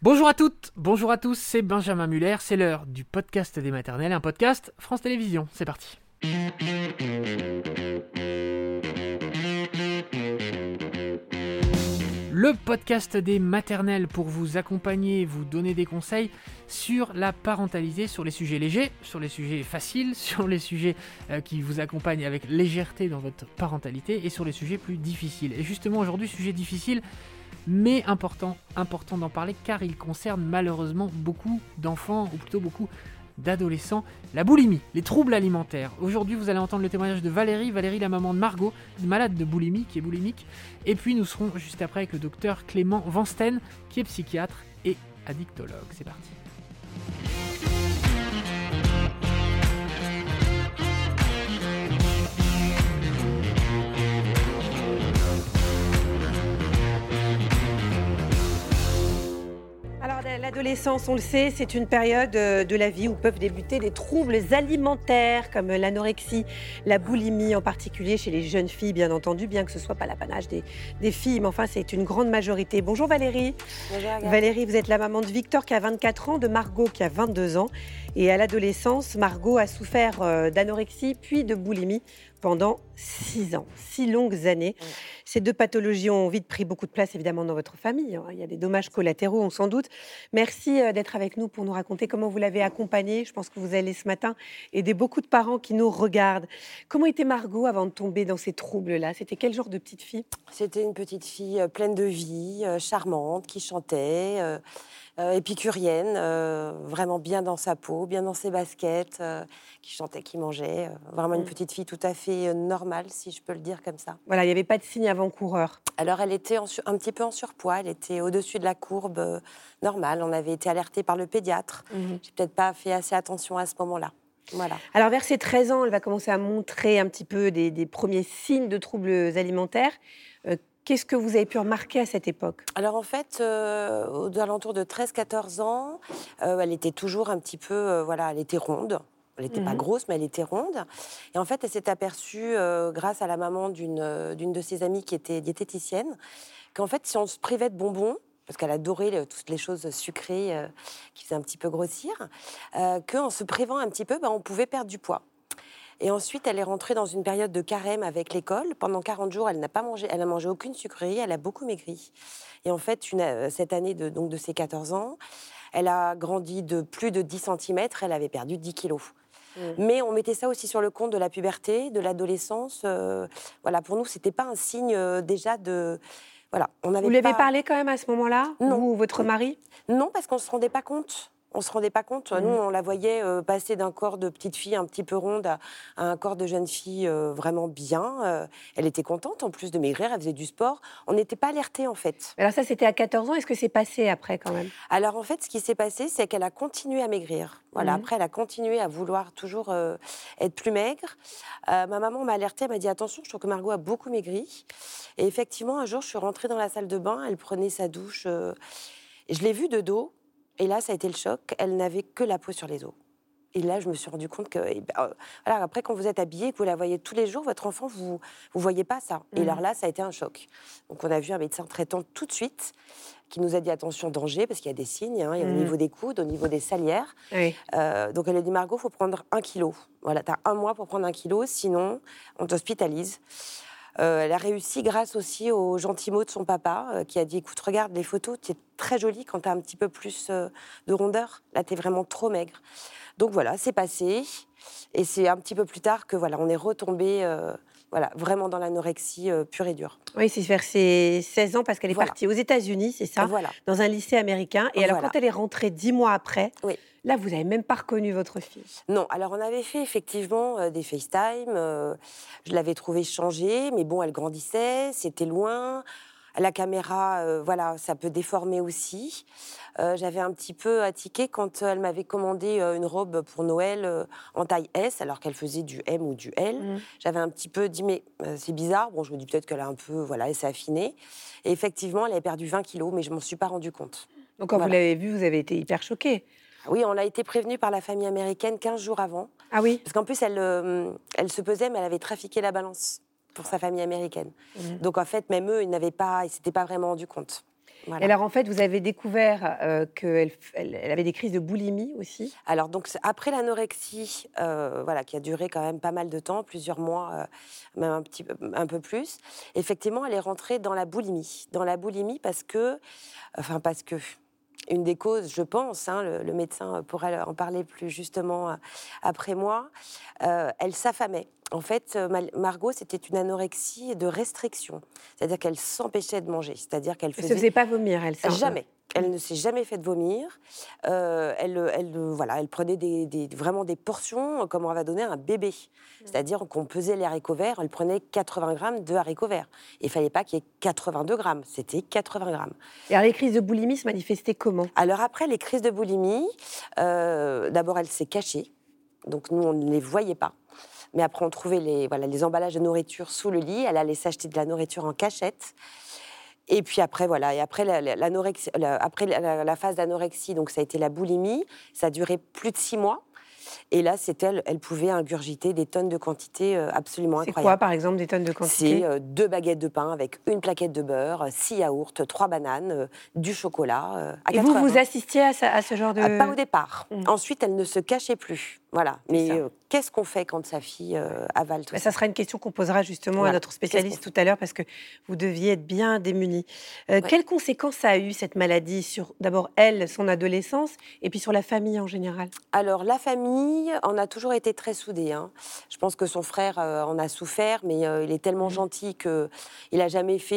Bonjour à toutes, bonjour à tous, c'est Benjamin Muller, c'est l'heure du podcast des maternelles, un podcast France Télévisions, c'est parti. Le podcast des maternelles pour vous accompagner, vous donner des conseils sur la parentalité, sur les sujets légers, sur les sujets faciles, sur les sujets qui vous accompagnent avec légèreté dans votre parentalité et sur les sujets plus difficiles. Et justement aujourd'hui, sujet difficile, mais important d'en parler car il concerne malheureusement beaucoup d'enfants, ou plutôt beaucoup d'adolescents, la boulimie, les troubles alimentaires. Aujourd'hui, vous allez entendre le témoignage de Valérie, la maman de Margot, malade de boulimie, qui est boulimique. Et puis nous serons juste après avec le docteur Clément Vansten, qui est psychiatre et addictologue. C'est parti. L'adolescence, on le sait, c'est une période de la vie où peuvent débuter des troubles alimentaires comme l'anorexie, la boulimie, en particulier chez les jeunes filles, bien entendu, bien que ce ne soit pas l'apanage des filles, mais enfin, c'est une grande majorité. Bonjour Valérie. Bonjour Agathe. Valérie, vous êtes la maman de Victor qui a 24 ans, de Margot qui a 22 ans. Et à l'adolescence, Margot a souffert d'anorexie puis de boulimie pendant 6 ans, 6 longues années. Oui. Ces deux pathologies ont vite pris beaucoup de place, évidemment, dans votre famille. Il y a des dommages collatéraux, on s'en doute. Merci d'être avec nous pour nous raconter comment vous l'avez accompagnée. Je pense que vous allez ce matin aider beaucoup de parents qui nous regardent. Comment était Margot avant de tomber dans ces troubles-là? C'était quel genre de petite fille? C'était une petite fille pleine de vie, charmante, qui chantait, épicurienne, vraiment bien dans sa peau, bien dans ses baskets, qui chantait, qui mangeait. Vraiment une petite fille tout à fait normale, si je peux le dire comme ça. Voilà, il n'y avait pas de signe avant-coureur. Alors, elle était un petit peu en surpoids, elle était au-dessus de la courbe normale. On avait été alertés par le pédiatre. J'ai peut-être pas fait assez attention à ce moment-là. Voilà. Alors, vers ses 13 ans, elle va commencer à montrer un petit peu des premiers signes de troubles alimentaires. Qu'est-ce que vous avez pu remarquer à cette époque? Alors en fait, aux alentours de 13-14 ans, elle était toujours un petit peu, elle était ronde. Elle n'était pas grosse, mais elle était ronde. Et en fait, elle s'est aperçue, grâce à la maman d'une de ses amies qui était diététicienne, qu'en fait, si on se privait de bonbons, parce qu'elle adorait toutes les choses sucrées qui faisaient un petit peu grossir, qu'en se privant un petit peu, on pouvait perdre du poids. Et ensuite, elle est rentrée dans une période de carême avec l'école. Pendant 40 jours, elle n'a pas mangé, elle n'a mangé aucune sucrerie, elle a beaucoup maigri. Et en fait, cette année de ses 14 ans, elle a grandi de plus de 10 cm, elle avait perdu 10 kilos. Mais on mettait ça aussi sur le compte de la puberté, de l'adolescence. Pour nous, c'était pas un signe déjà de... Vous lui avez parlé quand même à ce moment-là? Non. Vous ou votre mari? Non, parce qu'on ne se rendait pas compte. On ne se rendait pas compte. Nous, on la voyait passer d'un corps de petite fille un petit peu ronde à un corps de jeune fille vraiment bien. Elle était contente, en plus de maigrir, elle faisait du sport. On n'était pas alertés, en fait. Alors ça, c'était à 14 ans. Est-ce que c'est passé après, quand même? Alors, en fait, ce qui s'est passé, c'est qu'elle a continué à maigrir. Après, elle a continué à vouloir toujours être plus maigre. Ma maman m'a alertée, elle m'a dit « Attention, je trouve que Margot a beaucoup maigri. » Et effectivement, un jour, je suis rentrée dans la salle de bain, elle prenait sa douche. Et je l'ai vue de dos. Et là, ça a été le choc. Elle n'avait que la peau sur les os. Et là, je me suis rendu compte que... après, quand vous êtes habillée, que vous la voyez tous les jours, votre enfant, vous ne voyez pas ça. Et alors là, ça a été un choc. Donc, on a vu un médecin traitant tout de suite qui nous a dit « Attention, danger », parce qu'il y a des signes. Il y a au niveau des coudes, au niveau des salières. Oui. Donc, elle a dit « Margot, il faut prendre 1 kilo. Voilà, tu as 1 mois pour prendre 1 kilo, sinon, on t'hospitalise. » Elle a réussi grâce aussi aux gentils mots de son papa qui a dit « Écoute, regarde les photos, tu es très jolie quand tu as un petit peu plus de rondeur. Là, tu es vraiment trop maigre. » Donc voilà, c'est passé. Et c'est un petit peu plus tard que on est retombé vraiment dans l'anorexie pure et dure. Oui, c'est vers ses 16 ans parce qu'elle est partie aux États-Unis, c'est ça, dans un lycée américain. Et alors, quand elle est rentrée 10 mois après, là, vous n'avez même pas reconnu votre fille? Non, alors on avait fait effectivement des FaceTime. Je l'avais trouvée changée, mais bon, elle grandissait, c'était loin. La caméra, ça peut déformer aussi. J'avais un petit peu attiqué quand elle m'avait commandé une robe pour Noël en taille S, alors qu'elle faisait du M ou du L. J'avais un petit peu dit, mais c'est bizarre. Bon, je me dis peut-être qu'elle a un peu, elle s'est affinée. Et effectivement, elle avait perdu 20 kilos, mais je ne m'en suis pas rendu compte. Donc quand vous l'avez vue, vous avez été hyper choquée? Oui, on a été prévenus par la famille américaine 15 jours avant. Ah oui? Parce qu'en plus, elle se pesait, mais elle avait trafiqué la balance pour sa famille américaine. Donc en fait, même eux, ils s'étaient pas vraiment rendus compte. Voilà. Et alors, en fait, vous avez découvert qu'elle elle avait des crises de boulimie aussi. Alors, donc, après l'anorexie, voilà, qui a duré quand même pas mal de temps, plusieurs mois, même un peu plus, effectivement, elle est rentrée dans la boulimie. Dans la boulimie parce que, une des causes, je pense, hein, le médecin pourrait en parler plus justement après moi, elle s'affamait. En fait, Margot, c'était une anorexie de restriction. C'est-à-dire qu'elle s'empêchait de manger. C'est-à-dire qu'elle Elle ne se faisait pas vomir, elle. Jamais. Elle ne s'est jamais fait vomir. Elle prenait vraiment des portions comme on va donner à un bébé. C'est-à-dire qu'on pesait les haricots verts, elle prenait 80 grammes de haricots verts. Il ne fallait pas qu'il y ait 82 grammes, c'était 80 grammes. Et alors, les crises de boulimie se manifestaient comment? Alors après, les crises de boulimie, d'abord elle s'est cachée. Donc nous, on ne les voyait pas. Mais après, on trouvait les emballages de nourriture sous le lit. Elle allait s'acheter de la nourriture en cachette. Et puis après, voilà. Et après, la phase d'anorexie, donc ça a été la boulimie. Ça a duré plus de 6 mois. Et là, elle pouvait ingurgiter des tonnes de quantité absolument incroyables. C'est quoi, par exemple, des tonnes de quantité? C'est 2 baguettes de pain avec une plaquette de beurre, 6 yaourts, 3 bananes, du chocolat. Et vous assistiez à ce genre de... Pas au départ. Ensuite, elle ne se cachait plus. Voilà. Mais qu'est-ce qu'on fait quand sa fille avale tout ça? Ça sera une question qu'on posera justement à notre spécialiste tout à l'heure, parce que vous deviez être bien démunis. Quelles conséquences ça a eu, cette maladie, sur d'abord elle, son adolescence, et puis sur la famille en général? Alors, la famille en a toujours été très soudée. Hein. Je pense que son frère en a souffert, mais il est tellement gentil qu'il n'a jamais fait,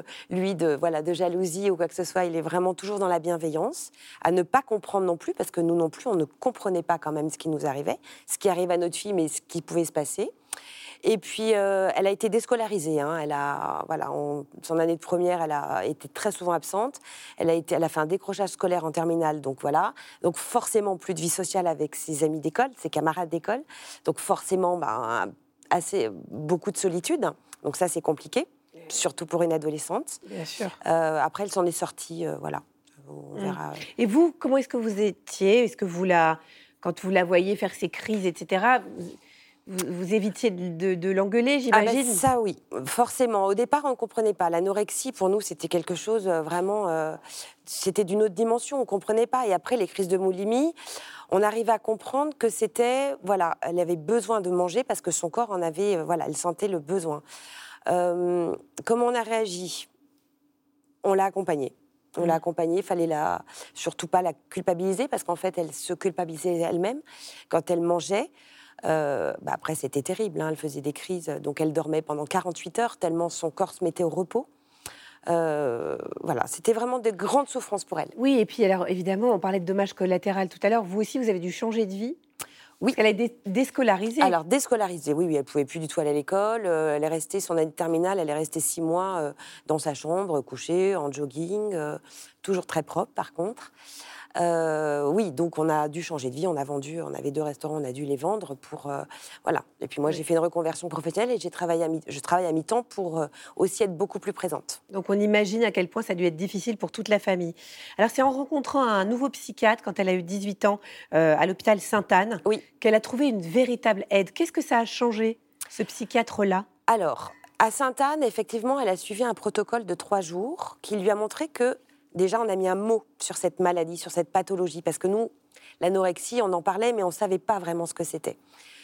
de jalousie ou quoi que ce soit. Il est vraiment toujours dans la bienveillance, à ne pas comprendre non plus, parce que nous non plus, on ne comprenait pas quand même ce qui nous arrivait, ce qui arrive à notre fille, mais ce qui pouvait se passer. Et puis, elle a été déscolarisée. Hein. Son année de première, elle a été très souvent absente. Elle a fait un décrochage scolaire en terminale, donc voilà. Donc forcément, plus de vie sociale avec ses amis d'école, ses camarades d'école. Donc forcément, beaucoup de solitude. Donc ça, c'est compliqué, surtout pour une adolescente. Bien sûr. Après, elle s'en est sortie, voilà. On verra. Et vous, comment est-ce que vous étiez? Est-ce que quand vous la voyiez faire ses crises, etc., vous évitiez de l'engueuler, j'imagine? Ça, oui, forcément. Au départ, on ne comprenait pas. L'anorexie, pour nous, c'était quelque chose vraiment... c'était d'une autre dimension, on ne comprenait pas. Et après, les crises de boulimie, on arrivait à comprendre que c'était... Voilà, elle avait besoin de manger parce que son corps en avait... elle sentait le besoin. Comment on a réagi? On l'a accompagnée. On l'a accompagnée, il fallait surtout pas la culpabiliser, parce qu'en fait, elle se culpabilisait elle-même quand elle mangeait. Après, c'était terrible, hein, elle faisait des crises, donc elle dormait pendant 48 heures, tellement son corps se mettait au repos. C'était vraiment de grandes souffrances pour elle. Oui, et puis alors, évidemment, on parlait de dommages collatéraux tout à l'heure. Vous aussi, vous avez dû changer de vie? Oui. Elle est déscolarisée. Alors, déscolarisée, oui, elle ne pouvait plus du tout aller à l'école. Elle est restée, son année de terminale, elle est restée 6 mois dans sa chambre, couchée, en jogging, toujours très propre, par contre. Oui, donc on a dû changer de vie, on avait 2 restaurants, on a dû les vendre pour... voilà. Et puis moi, j'ai fait une reconversion professionnelle et je travaille à mi-temps pour aussi être beaucoup plus présente. Donc on imagine à quel point ça a dû être difficile pour toute la famille. Alors c'est en rencontrant un nouveau psychiatre, quand elle a eu 18 ans, à l'hôpital Sainte-Anne, qu'elle a trouvé une véritable aide. Qu'est-ce que ça a changé, ce psychiatre-là? Alors, à Sainte-Anne, effectivement, elle a suivi un protocole de 3 jours qui lui a montré que déjà, on a mis un mot sur cette maladie, sur cette pathologie, parce que nous, l'anorexie, on en parlait, mais on ne savait pas vraiment ce que c'était.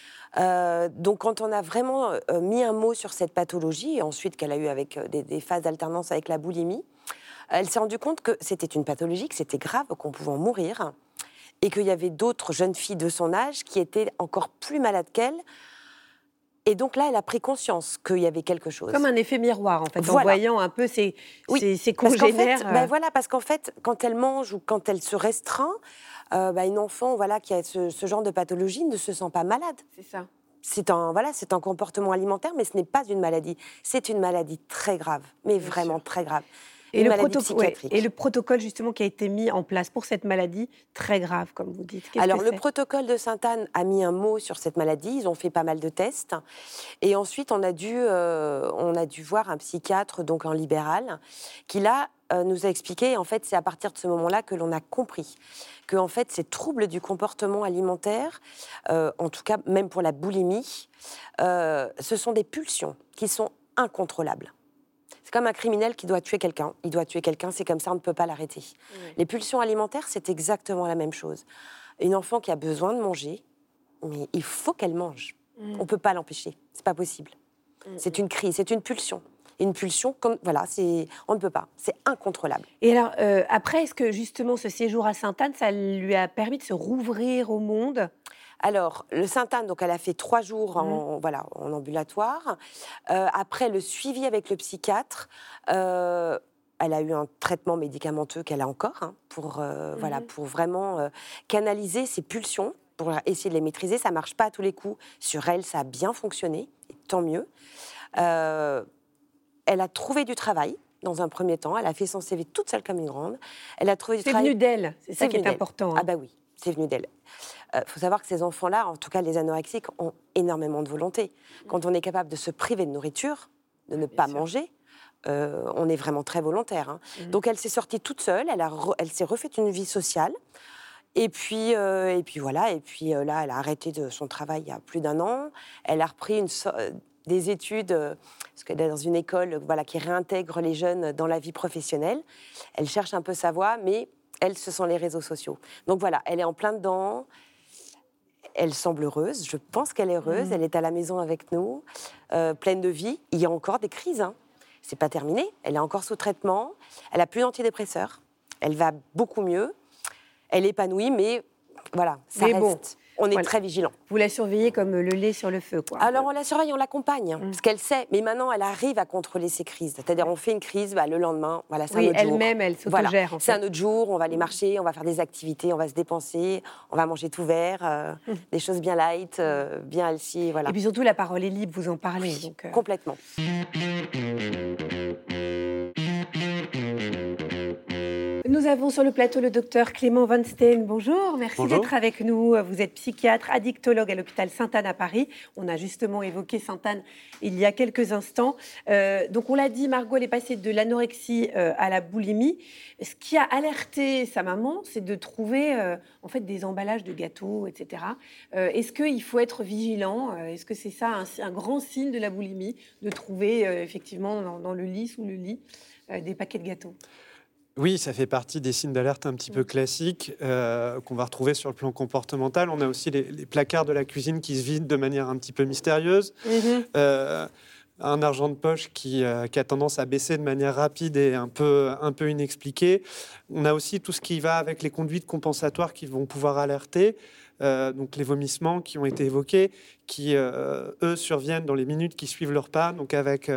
Donc, quand on a vraiment mis un mot sur cette pathologie, et ensuite qu'elle a eu avec des phases d'alternance avec la boulimie, elle s'est rendue compte que c'était une pathologie, que c'était grave, qu'on pouvait en mourir, et qu'il y avait d'autres jeunes filles de son âge qui étaient encore plus malades qu'elle. Et donc là, elle a pris conscience qu'il y avait quelque chose. Comme un effet miroir, en fait, en voyant un peu ses congénères. Parce qu'en fait, quand elle mange ou quand elle se restreint, une enfant qui a ce genre de pathologie ne se sent pas malade. C'est ça. C'est un comportement alimentaire, mais ce n'est pas une maladie. C'est une maladie très grave, mais vraiment très grave. Et le protocole, justement, qui a été mis en place pour cette maladie, très grave, comme vous dites. Alors, le protocole de Sainte-Anne a mis un mot sur cette maladie. Ils ont fait pas mal de tests. Et ensuite, on a dû voir un psychiatre, donc en libéral, qui, là, nous a expliqué, en fait, c'est à partir de ce moment-là que l'on a compris que, en fait, ces troubles du comportement alimentaire, en tout cas, même pour la boulimie, ce sont des pulsions qui sont incontrôlables. C'est comme un criminel qui doit tuer quelqu'un. Il doit tuer quelqu'un, c'est comme ça, on ne peut pas l'arrêter. Les pulsions alimentaires, c'est exactement la même chose. Une enfant qui a besoin de manger, mais il faut qu'elle mange. On ne peut pas l'empêcher, c'est pas possible. C'est une crise, c'est une pulsion. Une pulsion, on ne peut pas, c'est incontrôlable. Et alors, après, est-ce que justement ce séjour à Sainte-Anne, ça lui a permis de se rouvrir au monde ? Alors, le Sainte-Anne, donc elle a fait 3 jours en ambulatoire. Après, le suivi avec le psychiatre, elle a eu un traitement médicamenteux qu'elle a encore pour vraiment canaliser ses pulsions, pour essayer de les maîtriser. Ça ne marche pas à tous les coups. Sur elle, ça a bien fonctionné, et tant mieux. Elle a trouvé du travail dans un premier temps. Elle a fait son CV toute seule comme une grande. Elle a trouvé du travail. C'est venu d'elle, c'est ça qui est important. Ah bah oui, c'est venu d'elle. Faut savoir que ces enfants-là, en tout cas les anorexiques, ont énormément de volonté. Quand on est capable de se priver de nourriture, de ne pas manger, on est vraiment très volontaire. Donc elle s'est sortie toute seule, elle s'est refaite une vie sociale. Et puis voilà. Et puis là, elle a arrêté de son travail il y a plus d'1 an. Elle a repris des études, parce qu'elle est dans une école qui réintègre les jeunes dans la vie professionnelle. Elle cherche un peu sa voie, mais elle, ce sont les réseaux sociaux. Donc voilà, elle est en plein dedans. Elle semble heureuse, je pense qu'elle est heureuse. Elle est à la maison avec nous, pleine de vie. Il y a encore des crises, c'est pas terminé. Elle est encore sous traitement. Elle a plus d'antidépresseurs. Elle va beaucoup mieux. Elle est épanouie, mais voilà, ça reste. Bon. On est très vigilants. Vous la surveillez comme le lait sur le feu, quoi. Alors, on la surveille, on l'accompagne, parce qu'elle sait. Mais maintenant, elle arrive à contrôler ses crises. C'est-à-dire, on fait une crise, le lendemain, c'est un autre jour. Elle-même, elle s'autogère, en fait. C'est un autre jour, on va aller marcher, on va faire des activités, on va se dépenser, on va manger tout vert, des choses bien light, bien healthy, voilà. Et puis surtout, la parole est libre, vous en parlez. Oui, donc, complètement. Nous avons sur le plateau le docteur Clément Van Steen. Bonjour, merci d'être avec nous. Vous êtes psychiatre, addictologue à l'hôpital Sainte-Anne à Paris. On a justement évoqué Sainte-Anne il y a quelques instants. Donc on l'a dit, Margot, elle est passée de l'anorexie à la boulimie. Ce qui a alerté sa maman, c'est de trouver en fait des emballages de gâteaux, etc. Est-ce qu'il faut être vigilant ? Est-ce que c'est ça un grand signe de la boulimie, de trouver effectivement dans le lit, sous le lit, des paquets de gâteaux ? Oui, ça fait partie des signes d'alerte un petit peu classiques qu'on va retrouver sur le plan comportemental. On a aussi les placards de la cuisine qui se vident de manière un petit peu mystérieuse. Un argent de poche qui a tendance à baisser de manière rapide et un peu inexpliquée. On a aussi tout ce qui va avec les conduites compensatoires qui vont pouvoir alerter. Donc les vomissements qui ont été évoqués, qui, eux, surviennent dans les minutes qui suivent le repas. Donc avec...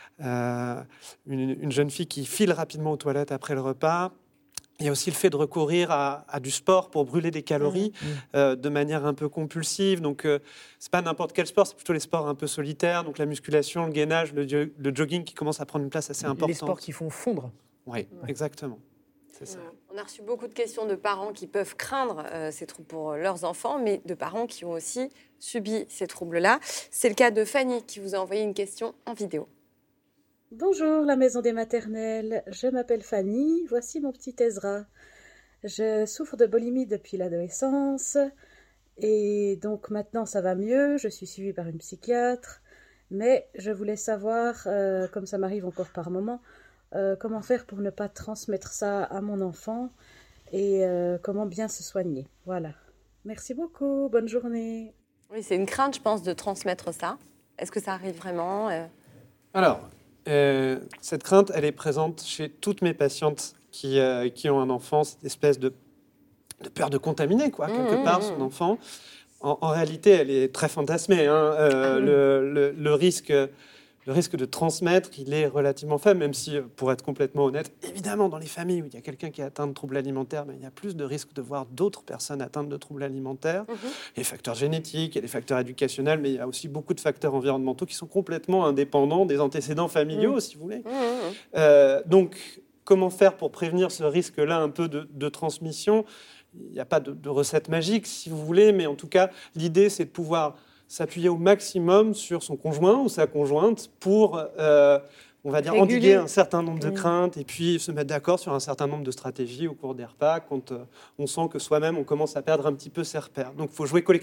une jeune fille qui file rapidement aux toilettes après le repas. Il y a aussi le fait de recourir à du sport pour brûler des calories de manière un peu compulsive. Donc, c'est pas n'importe quel sport, c'est plutôt les sports un peu solitaires. Donc, la musculation, le gainage, le jogging qui commence à prendre une place assez importante. Les sports qui font fondre. Oui, exactement. C'est ça. On a reçu beaucoup de questions de parents qui peuvent craindre ces troubles pour leurs enfants, mais de parents qui ont aussi subi ces troubles-là. C'est le cas de Fanny qui vous a envoyé une question en vidéo. Bonjour la maison des maternelles, je m'appelle Fanny, voici mon petit Ezra. Je souffre de boulimie depuis l'adolescence et donc maintenant ça va mieux, je suis suivie par une psychiatre, mais je voulais savoir, comme ça m'arrive encore par moment, comment faire pour ne pas transmettre ça à mon enfant et comment bien se soigner. Voilà. Merci beaucoup, bonne journée. Oui, c'est une crainte, je pense, de transmettre ça. Est-ce que ça arrive vraiment Alors... cette crainte, elle est présente chez toutes mes patientes qui ont un enfant, cette espèce de peur de contaminer, quelque part, son enfant. En réalité, elle est très fantasmée. Le risque de transmettre, il est relativement faible, même si, pour être complètement honnête, évidemment, dans les familles où il y a quelqu'un qui est atteint de troubles alimentaires, il y a plus de risques de voir d'autres personnes atteintes de troubles alimentaires. Il y a les facteurs génétiques, il y a les facteurs éducationnels, mais il y a aussi beaucoup de facteurs environnementaux qui sont complètement indépendants des antécédents familiaux, si vous voulez. Donc, comment faire pour prévenir ce risque-là un peu de transmission ? Il n'y a pas de recette magique, si vous voulez, mais en tout cas, l'idée, c'est de pouvoir s'appuyer au maximum sur son conjoint ou sa conjointe pour, on va dire, endiguer un certain nombre de craintes et puis se mettre d'accord sur un certain nombre de stratégies au cours des repas quand on sent que soi-même, on commence à perdre un petit peu ses repères. Donc, il faut jouer collectif.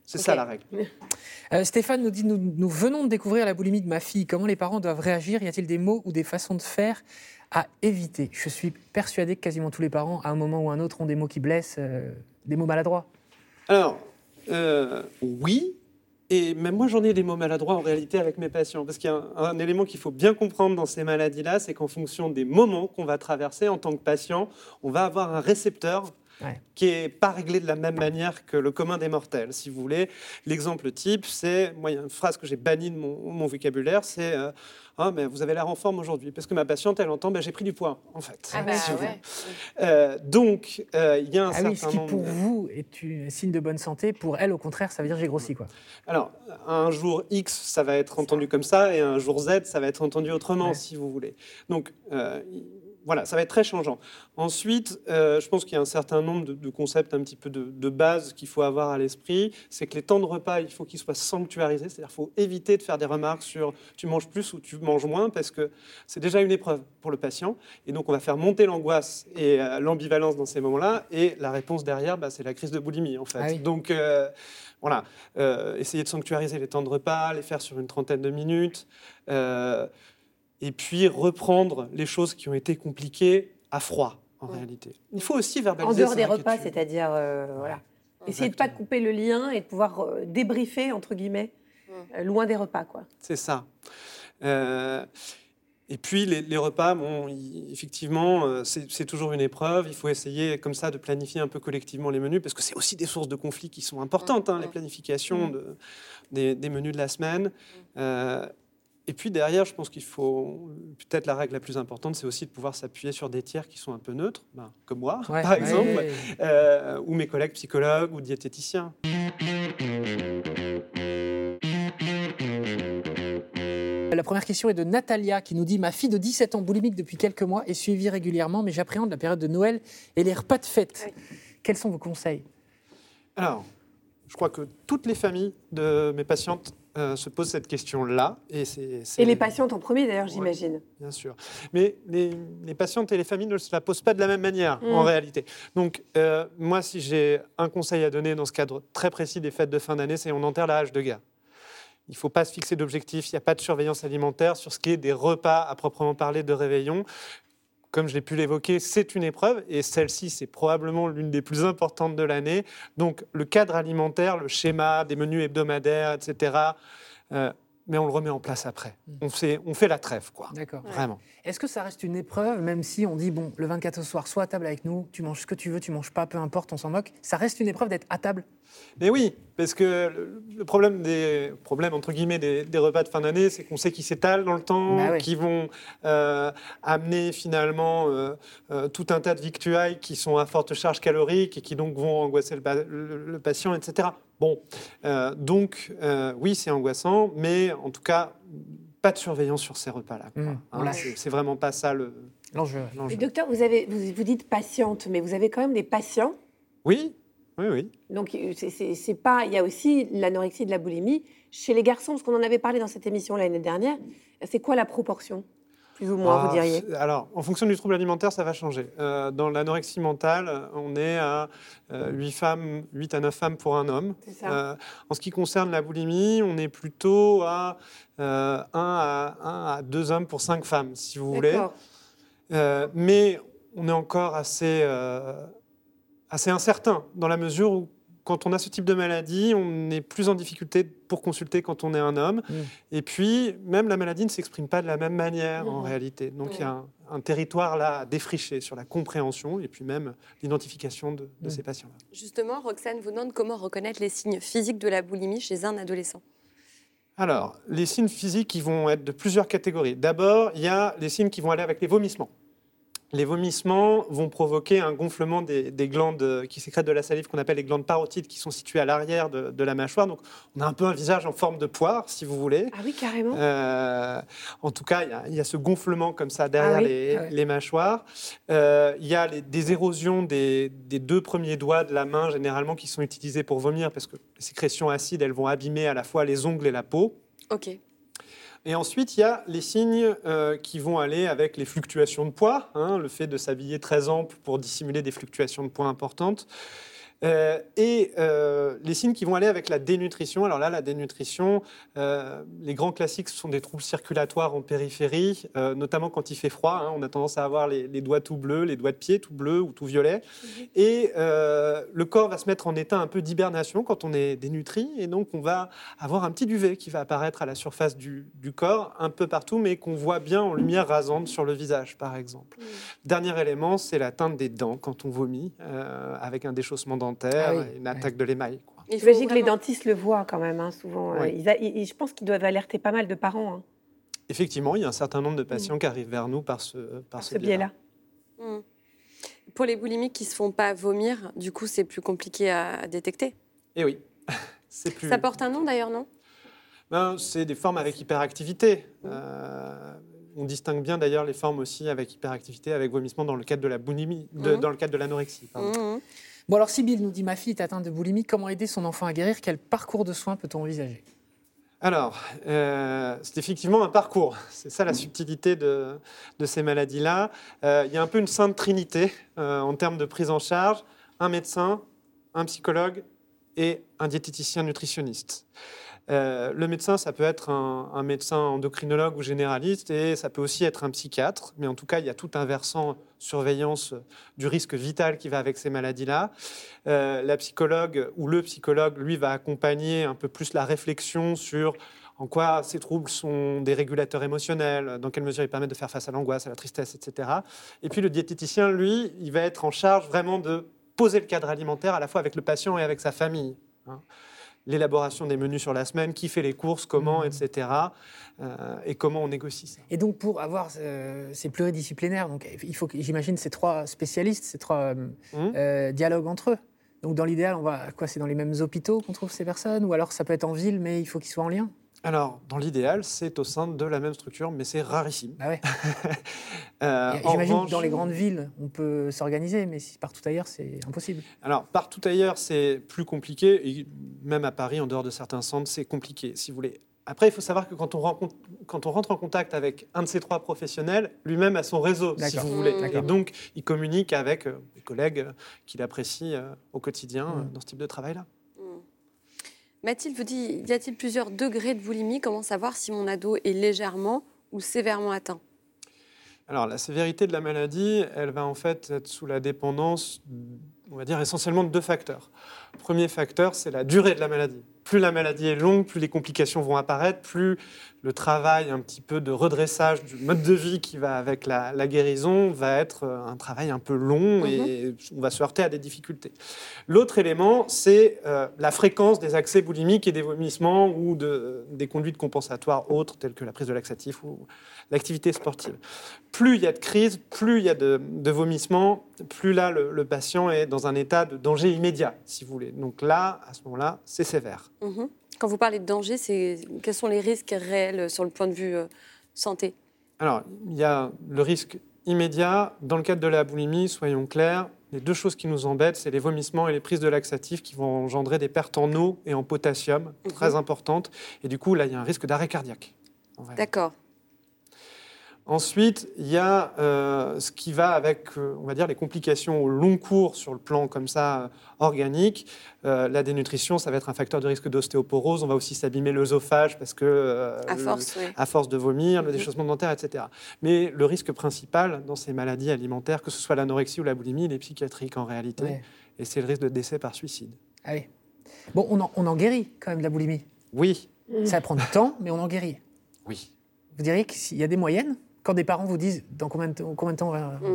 C'est Ok. ça la règle. Stéphane nous dit, nous venons de découvrir la boulimie de ma fille. Comment les parents doivent réagir? Y a-t-il des mots ou des façons de faire à éviter? Je suis persuadé que quasiment tous les parents, à un moment ou un autre, ont des mots qui blessent, des mots maladroits. Alors, oui, et même moi j'en ai des mots maladroits en réalité avec mes patients, parce qu'il y a un élément qu'il faut bien comprendre dans ces maladies-là, c'est qu'en fonction des moments qu'on va traverser en tant que patient, on va avoir un récepteur qui n'est pas réglé de la même manière que le commun des mortels, si vous voulez. L'exemple type, c'est, moi, il y a une phrase que j'ai bannie de mon vocabulaire, c'est ah, mais vous avez l'air en forme aujourd'hui, parce que ma patiente, elle entend, j'ai pris du poids, en fait. Ah bah si vous ouais. voulez. Donc, il y a un certain ce qui nombre pour de- vous est un signe de bonne santé, pour elle, au contraire, ça veut dire j'ai grossi, quoi. Alors, un jour X, ça va être entendu comme ça, et un jour Z, ça va être entendu autrement, Ouais. si vous voulez. Donc, voilà, ça va être très changeant. Ensuite, je pense qu'il y a un certain nombre de concepts un petit peu de base qu'il faut avoir à l'esprit. C'est que les temps de repas, il faut qu'ils soient sanctuarisés. C'est-à-dire qu'il faut éviter de faire des remarques sur tu manges plus ou tu manges moins, parce que c'est déjà une épreuve pour le patient. Et donc, on va faire monter l'angoisse et l'ambivalence dans ces moments-là. Et la réponse derrière, c'est la crise de boulimie, en fait. Ah oui. Donc, voilà, essayer de sanctuariser les temps de repas, les faire sur une trentaine de minutes. Et puis reprendre les choses qui ont été compliquées à froid, en réalité. Il faut aussi En verbaliser dehors ses des repas, inquiétudes. c'est-à-dire, voilà. Essayer de ne pas couper le lien et de pouvoir débriefer, entre guillemets, loin des repas, quoi. C'est ça. Et puis les repas, effectivement, c'est toujours une épreuve. Il faut essayer comme ça de planifier un peu collectivement les menus, parce que c'est aussi des sources de conflits qui sont importantes, les planifications des menus de la semaine. Et puis derrière, je pense qu'il faut, peut-être la règle la plus importante, c'est aussi de pouvoir s'appuyer sur des tiers qui sont un peu neutres, comme moi, Ouais, par exemple, ouais. ou mes collègues psychologues ou diététiciens. La première question est de Natalia qui nous dit « Ma fille de 17 ans, boulimique depuis quelques mois, est suivie régulièrement, mais j'appréhende la période de Noël et les repas de fête. Quels sont vos conseils ?» Alors, je crois que toutes les familles de mes patientes se posent cette question-là. Et les patientes en premier, d'ailleurs, j'imagine. Bien sûr. Mais les patientes et les familles ne se la posent pas de la même manière, en réalité. Donc, moi, si j'ai un conseil à donner dans ce cadre très précis des fêtes de fin d'année, c'est on enterre la hache de guerre. Il ne faut pas se fixer d'objectifs, il n'y a pas de surveillance alimentaire sur ce qui est des repas à proprement parler de réveillon. Comme je l'ai pu l'évoquer, c'est une épreuve et celle-ci, c'est probablement l'une des plus importantes de l'année. Donc, le cadre alimentaire, le schéma des menus hebdomadaires, etc., mais on le remet en place après. On fait la trêve, quoi. D'accord. Vraiment. Est-ce que ça reste une épreuve, même si on dit, bon, le 24 au soir, sois à table avec nous, tu manges ce que tu veux, tu manges pas, peu importe, on s'en moque. Ça reste une épreuve d'être à table? Mais oui, parce que le problème entre guillemets, des repas de fin d'année, c'est qu'on sait qu'ils s'étalent dans le temps, qu'ils vont amener finalement tout un tas de victuailles qui sont à forte charge calorique et qui donc vont angoisser le patient, etc. Bon, donc oui, c'est angoissant, mais en tout cas, pas de surveillance sur ces repas-là. C'est vraiment pas ça l'enjeu. Mais docteur, vous dites patiente, mais vous avez quand même des patients. Oui. Oui. Donc, c'est pas. Il y a aussi l'anorexie et de la boulimie chez les garçons, parce qu'on en avait parlé dans cette émission l'année dernière. C'est quoi la proportion, plus ou moins, vous diriez? Alors, en fonction du trouble alimentaire, ça va changer. Dans l'anorexie mentale, on est à 8 à 9 femmes pour un homme. C'est ça. En ce qui concerne la boulimie, on est plutôt à 1 à 2 hommes pour 5 femmes, si vous voulez. Mais on est encore assez incertain, dans la mesure où, quand on a ce type de maladie, on est plus en difficulté pour consulter quand on est un homme. Et puis, même la maladie ne s'exprime pas de la même manière, en réalité. Donc, il y a un territoire là à défricher sur la compréhension et puis même l'identification de ces patients-là. Justement, Roxane vous demande comment reconnaître les signes physiques de la boulimie chez un adolescent. Alors, les signes physiques, ils vont être de plusieurs catégories. D'abord, il y a les signes qui vont aller avec les vomissements. Les vomissements vont provoquer un gonflement des glandes qui sécrètent de la salive qu'on appelle les glandes parotides qui sont situées à l'arrière de la mâchoire. Donc, on a un peu un visage en forme de poire, si vous voulez. Ah oui, carrément. En tout cas, il y a ce gonflement comme ça derrière les mâchoires. Il y a des érosions des 2 premiers doigts de la main, généralement, qui sont utilisés pour vomir parce que les sécrétions acides, elles vont abîmer à la fois les ongles et la peau. Ok. Et ensuite, il y a les signes qui vont aller avec les fluctuations de poids, le fait de s'habiller très ample pour dissimuler des fluctuations de poids importantes. Les signes qui vont aller avec la dénutrition. Alors là, la dénutrition, les grands classiques, ce sont des troubles circulatoires en périphérie, notamment quand il fait froid. On a tendance à avoir les doigts tout bleus, les doigts de pied tout bleus ou tout violets. Et le corps va se mettre en état un peu d'hibernation quand on est dénutri. Et donc, on va avoir un petit duvet qui va apparaître à la surface du corps, un peu partout, mais qu'on voit bien en lumière rasante sur le visage, par exemple. Dernier élément, c'est la teinte des dents quand on vomit, avec un déchaussement dentaire, une attaque de l'émail. J'imagine que les dentistes le voient quand même, souvent. Je pense qu'ils doivent alerter pas mal de parents. Effectivement, il y a un certain nombre de patients qui arrivent vers nous par ce biais-là. Pour les boulimiques qui ne se font pas vomir, du coup, c'est plus compliqué à détecter. Eh oui. Ça porte un nom d'ailleurs, non ? C'est des formes avec hyperactivité. On distingue bien d'ailleurs les formes aussi avec hyperactivité, avec vomissement dans le cadre de la boulimie, dans le cadre de l'anorexie. Bon alors Sybille nous dit, ma fille est atteinte de boulimie, comment aider son enfant à guérir ? Quel parcours de soins peut-on envisager ? Alors, c'est effectivement un parcours. C'est ça la subtilité de ces maladies-là. Il y a un peu une sainte trinité en termes de prise en charge. Un médecin, un psychologue et un diététicien nutritionniste. Le médecin, ça peut être un médecin endocrinologue ou généraliste et ça peut aussi être un psychiatre. Mais en tout cas, il y a tout un versant surveillance du risque vital qui va avec ces maladies-là. La psychologue ou le psychologue, lui, va accompagner un peu plus la réflexion sur en quoi ces troubles sont des régulateurs émotionnels, dans quelle mesure ils permettent de faire face à l'angoisse, à la tristesse, etc. Et puis le diététicien, lui, il va être en charge vraiment de poser le cadre alimentaire à la fois avec le patient et avec sa famille. L'élaboration des menus sur la semaine, qui fait les courses, comment, etc. Et comment on négocie ça. Et donc, pour avoir c'est pluridisciplinaire, donc il faut que, j'imagine, ces trois spécialistes, ces trois dialoguent entre eux. Donc, dans l'idéal, c'est dans les mêmes hôpitaux qu'on trouve ces personnes ? Ou alors, ça peut être en ville, mais il faut qu'ils soient en lien ? Alors, dans l'idéal, c'est au sein de la même structure, mais c'est rarissime. Bah ouais. J'imagine que dans les grandes villes, on peut s'organiser, mais si partout ailleurs, c'est impossible. Alors, partout ailleurs, c'est plus compliqué. Et même à Paris, en dehors de certains centres, c'est compliqué, si vous voulez. Après, il faut savoir que quand on rentre en contact avec un de ces trois professionnels, lui-même a son réseau, si vous voulez. Et donc, il communique avec des collègues qu'il apprécie au quotidien dans ce type de travail-là. Mathilde vous dit, y a-t-il plusieurs degrés de boulimie ? Comment savoir si mon ado est légèrement ou sévèrement atteint ? Alors, la sévérité de la maladie, elle va en fait être sous la dépendance, on va dire, essentiellement de deux facteurs. Le premier facteur, c'est la durée de la maladie. Plus la maladie est longue, plus les complications vont apparaître, plus le travail un petit peu de redressage du mode de vie qui va avec la guérison va être un travail un peu long et on va se heurter à des difficultés. L'autre élément, c'est la fréquence des accès boulimiques et des vomissements ou des conduites compensatoires autres, telles que la prise de laxatifs ou l'activité sportive. Plus il y a de crises, plus il y a de vomissements, plus là, le patient est dans un état de danger immédiat, si vous voulez. Donc là, à ce moment-là, c'est sévère. Quand vous parlez de danger, quels sont les risques réels sur le point de vue santé ? Alors, il y a le risque immédiat. Dans le cadre de la boulimie, soyons clairs, les deux choses qui nous embêtent, c'est les vomissements et les prises de laxatifs qui vont engendrer des pertes en eau et en potassium très importantes. Et du coup, là, il y a un risque d'arrêt cardiaque. D'accord. Ensuite, il y a ce qui va avec, on va dire, les complications au long cours sur le plan comme ça organique. La dénutrition, ça va être un facteur de risque d'ostéoporose. On va aussi s'abîmer l'œsophage parce que à force de vomir, le déchaussement dentaire, etc. Mais le risque principal dans ces maladies alimentaires, que ce soit l'anorexie ou la boulimie, il est psychiatrique en réalité, et c'est le risque de décès par suicide. Ah oui. Bon, on en guérit quand même de la boulimie. Oui. Ça prend du temps, mais on en guérit. Oui. Vous diriez qu'il y a des moyennes ? Quand des parents vous disent dans combien de temps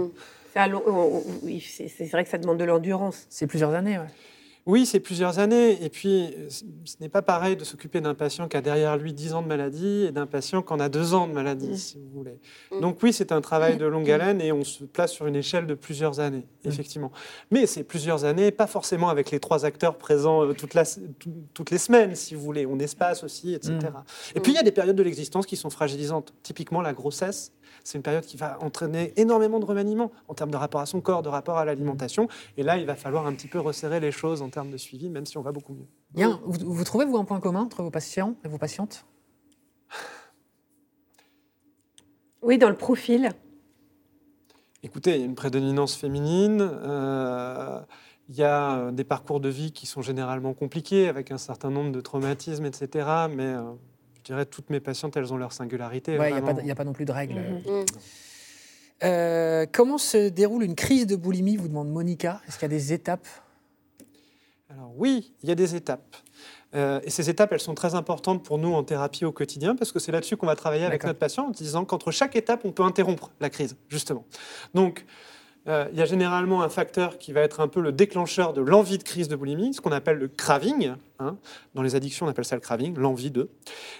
c'est vrai que ça demande de l'endurance. C'est plusieurs années, ouais. Oui, c'est plusieurs années. Et puis, ce n'est pas pareil de s'occuper d'un patient qui a derrière lui 10 ans de maladie et d'un patient qui en a 2 ans de maladie, si vous voulez. Donc oui, c'est un travail de longue haleine et on se place sur une échelle de plusieurs années, effectivement. Mais c'est plusieurs années, pas forcément avec les 3 acteurs présents toutes les semaines, si vous voulez. On espace aussi, etc. Et puis, il y a des périodes de l'existence qui sont fragilisantes. Typiquement, la grossesse, c'est une période qui va entraîner énormément de remaniements en termes de rapport à son corps, de rapport à l'alimentation. Et là, il va falloir un petit peu resserrer les choses en termes de suivi, même si on va beaucoup mieux. Bien. Vous trouvez, vous, un point commun entre vos patients et vos patientes ? Oui, dans le profil. Écoutez, il y a une prédominance féminine. Il y a des parcours de vie qui sont généralement compliqués, avec un certain nombre de traumatismes, etc. Mais je dirais que toutes mes patientes, elles ont leur singularité. Ouais, il n'y a pas non plus de règles. Comment se déroule une crise de boulimie, vous demande Monica. Est-ce qu'il y a des étapes ? Alors oui, il y a des étapes. Et ces étapes, elles sont très importantes pour nous en thérapie au quotidien, parce que c'est là-dessus qu'on va travailler avec notre patient, en disant qu'entre chaque étape, on peut interrompre la crise, justement. Donc, il y a généralement un facteur qui va être un peu le déclencheur de l'envie de crise de boulimie, ce qu'on appelle le craving. Dans les addictions, on appelle ça le craving, l'envie de.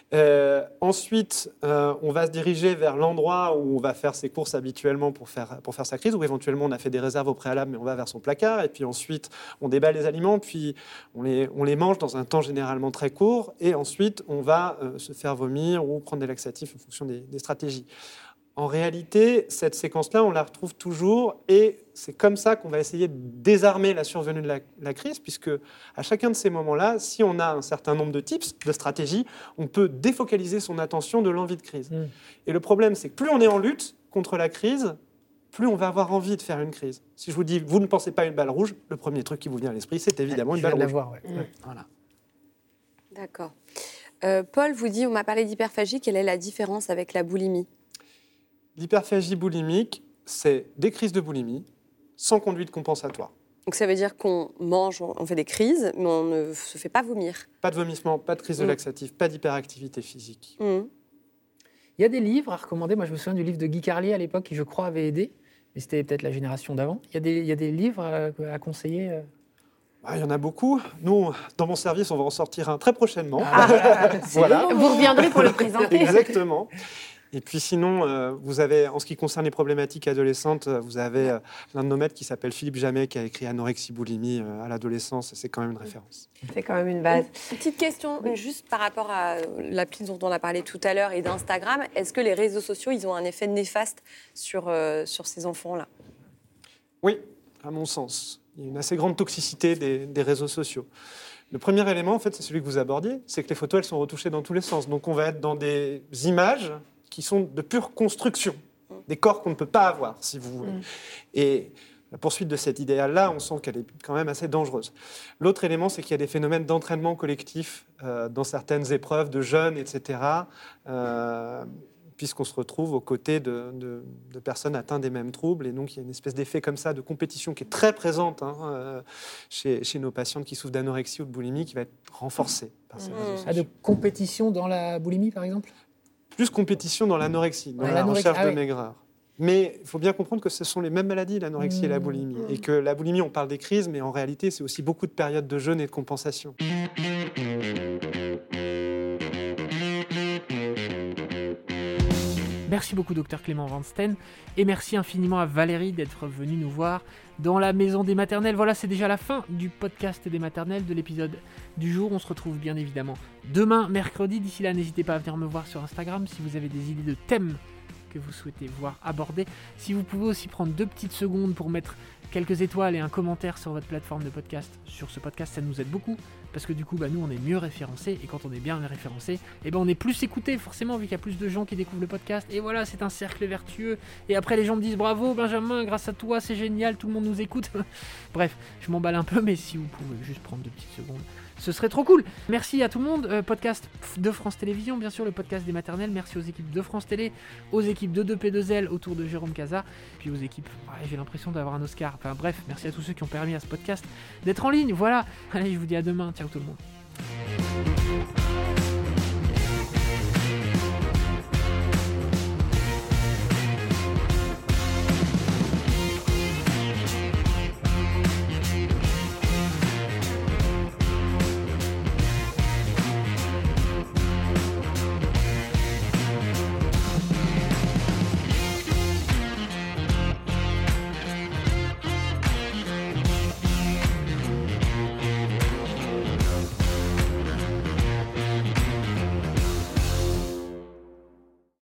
Ensuite, on va se diriger vers l'endroit où on va faire ses courses habituellement pour faire sa crise, ou éventuellement on a fait des réserves au préalable, mais on va vers son placard. Et puis ensuite, on déballe les aliments, puis on les mange dans un temps généralement très court. Et ensuite, on va se faire vomir ou prendre des laxatifs en fonction des stratégies. En réalité, cette séquence-là, on la retrouve toujours et c'est comme ça qu'on va essayer de désarmer la survenue de la crise, puisque à chacun de ces moments-là, si on a un certain nombre de tips, de stratégies, on peut défocaliser son attention de l'envie de crise. Et le problème, c'est que plus on est en lutte contre la crise, plus on va avoir envie de faire une crise. Si je vous dis, vous ne pensez pas à une balle rouge, le premier truc qui vous vient à l'esprit, c'est évidemment une balle rouge. Voilà. D'accord. Paul vous dit, on m'a parlé d'hyperphagie, quelle est la différence avec la boulimie ? L'hyperphagie boulimique, c'est des crises de boulimie sans conduite compensatoire. Donc ça veut dire qu'on mange, on fait des crises, mais on ne se fait pas vomir. Pas de vomissement, pas de crise de laxatif, pas d'hyperactivité physique. Il y a des livres à recommander. Moi, je me souviens du livre de Guy Carlier à l'époque, qui, je crois, avait aidé. Mais c'était peut-être la génération d'avant. Il y a des livres à conseiller Il y en a beaucoup. Nous, dans mon service, on va en sortir un très prochainement. Voilà. Vous reviendrez pour le présenter. Exactement. Et puis sinon, vous avez, en ce qui concerne les problématiques adolescentes, vous avez l'un de nos maîtres qui s'appelle Philippe Jamet, qui a écrit Anorexie Boulimie à l'adolescence. C'est quand même une référence. C'est quand même une base. Une petite question, juste par rapport à l'appli dont on a parlé tout à l'heure et d'Instagram. Est-ce que les réseaux sociaux, ils ont un effet néfaste sur ces enfants-là ? Oui, à mon sens. Il y a une assez grande toxicité des réseaux sociaux. Le premier élément, en fait, c'est celui que vous abordiez, c'est que les photos, elles sont retouchées dans tous les sens. Donc on va être dans des images qui sont de pure construction, des corps qu'on ne peut pas avoir, si vous voulez. Et la poursuite de cet idéal-là, on sent qu'elle est quand même assez dangereuse. L'autre élément, c'est qu'il y a des phénomènes d'entraînement collectif dans certaines épreuves de jeunes, etc., puisqu'on se retrouve aux côtés de personnes atteintes des mêmes troubles. Et donc, il y a une espèce d'effet comme ça de compétition qui est très présente chez nos patientes qui souffrent d'anorexie ou de boulimie, qui va être renforcée par ces réseaux sociaux. De compétition dans la boulimie, par exemple ? Plus compétition dans l'anorexie, dans la recherche de maigreur. Mais il faut bien comprendre que ce sont les mêmes maladies, l'anorexie et la boulimie. Et que la boulimie, on parle des crises, mais en réalité, c'est aussi beaucoup de périodes de jeûne et de compensation. Merci beaucoup, Dr Clément Van Steen. Et merci infiniment à Valérie d'être venue nous voir dans la Maison des Maternelles. Voilà, c'est déjà la fin du podcast des maternelles, de l'épisode du jour. On se retrouve bien évidemment demain, mercredi. D'ici là, n'hésitez pas à venir me voir sur Instagram si vous avez des idées de thèmes que vous souhaitez voir abordés. Si vous pouvez aussi prendre 2 petites secondes pour mettre quelques étoiles et un commentaire sur votre plateforme de podcast, sur ce podcast, ça nous aide beaucoup. Parce que du coup, nous, on est mieux référencés. Et quand on est bien référencé, on est plus écouté, forcément, vu qu'il y a plus de gens qui découvrent le podcast. Et voilà, c'est un cercle vertueux. Et après, les gens me disent « Bravo, Benjamin, grâce à toi, c'est génial, tout le monde nous écoute. » Bref, je m'emballe un peu, mais si vous pouvez juste prendre 2 petites secondes, ce serait trop cool. Merci à tout le monde. Podcast de France Télévisions, bien sûr, le podcast des maternelles. Merci aux équipes de France Télé, aux équipes de 2P2L autour de Jérôme Casa, puis aux équipes, j'ai l'impression d'avoir un Oscar. Enfin bref, merci à tous ceux qui ont permis à ce podcast d'être en ligne. Voilà, allez, je vous dis à demain. Ciao tout le monde.